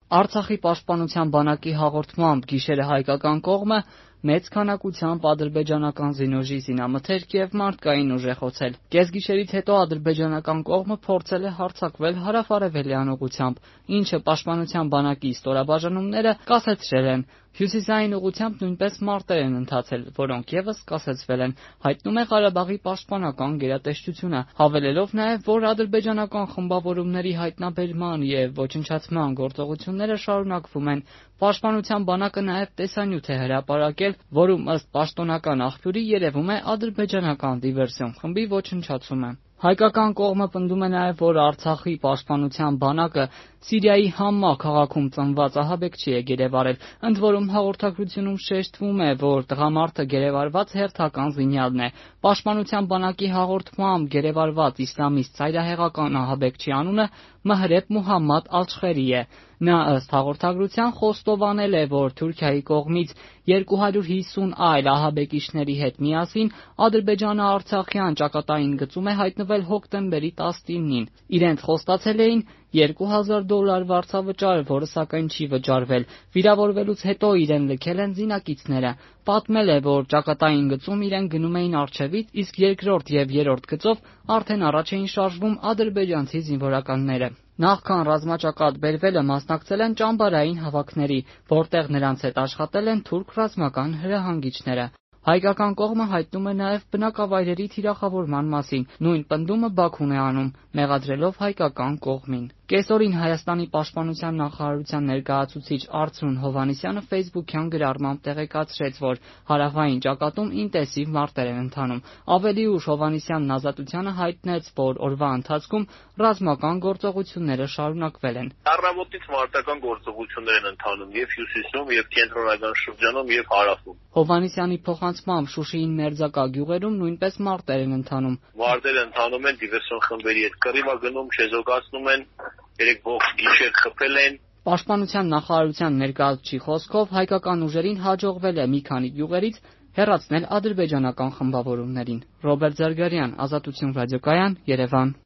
Արցախի պաշտպանության բանակի հաղորդմամբ գիշերը հայկական կողմը մեծ քանակությամբ ադրբեջանական զինուժի զինամթերք եւ մարդկային ուժ է խոցել։ Կեսգիշերից հետո ադրբեջանական կողմը փորձել է հարձակվել հարավ-արևելյան ուղղությամբ, ինչը պաշտպանության բանակի ստորաբաժանումները կասեցրել են։ Հյուսիսային ուղղությամբ նույնպես մարտեր են ընթացել, որոնք եւս կասեցվել են, հայտնում է Ղարաբաղի պաշտպանական գերատեսչությունը, հավելելով նաեւ, որ ադրբեջանական խմբավորումների հայտնաբերման եւ ոչնչացման գործողությունները շարունակվում են։ Պաշտպանության բանակը նաեւ տեսանյութ է հրապարակել, որում ըստ պաշտոնական աղբյուրի երևում է ադրբեջանական դիվերսիոն խմբի ոչնչացումը։ Հայկական կողմը պնդում է նաև, որ Արցախի պաշտպանության բանակը Սիրիայի Համա քաղաքում ծնված ահաբեկչի է գերեվարել, ընդ որում հաղորդագրությունում շեշտվում է, որ տղամարդը գերեվարված հերթական զինյալն է։ Պաշտպանության բանակի հաղորդմամբ գերեվարված իսլամիստ ծայրահեղական ահաբեկչի անունը Մհրեբ Մուհամմադ Ալչխերի է։ Նա ըստ հաղորդագրության խոստովանել է, որ Թուրքիայի կողմից 250 այլ ահաբեկիչների հետ միասին Ադրբեջանը Արցախյան ճակատային գծում է հայտնվել հոկտեմբերի 19-ին։ Իրենց խոստացել էին $2000 վարձավճար, որը սակայն չի վճարվել։ Վիրավորվելուց հետո իրեն լքել են զինակիցները։ Պատմել է, որ ճակատային գծում իրեն գնում էին առջևից, իսկ երկրորդ եւ երրորդ գծով արդեն առաջ էին շարժվում ադրբեջանցի զինվորականները։ Նախքան ռազմաճակատ բերվելը մասնակցել են ճամբարային հավաքների, որտեղ նրանց հետ աշխատել են թուրք ռազմական հրահանգիչները։ Հայկական կողմը հայտնում է նաև բնակավայրերի թիրախավորման մասին։ Նույն պնդումը Բաքուն է անում, մեղադրելով հայկական կողմին։ Կեսօրին Հայաստանի պաշտպանության նախարարության ներկայացուցիչ Արծրուն Հովհաննիսյանը Facebook-յան գրառմամբ տեղեկացրեց, որ հարավային ճակատում ինտենսիվ մարտեր են ընթանում։ Ավելի ուշ Հովհաննիսյանն Ազատությանը հայտնեց, որ օրվա ընթացքում ռազմական գործողությունները շարունակվել են։ Առավոտից մարտական գործողություններ են ընթանում եւ հյուսիսում, եւ կենտրոնական շրջանում, եւ հարավում։ Հովհաննիսյանի փոխանցմամբ Շուշիին մերձակա գյուղերում նույնպես մարտեր են ընթանում։ Մարտեր ընթանում են դիվերսիոն խմբերի հետ կռիվա գնում, շեզոկացնում են, երեք ողջ գիշեր խփել են։ Պաշտպանության նախարարության ներկայացուցիչի խոսքով հայկական ուժերին հաջողվել է մի քանի գյուղերից հեռացնել ադրբեջանական խմբավորումներին։ Ռոբերտ Զարգարյան, Ազատություն ռադիոկայան, Երևան։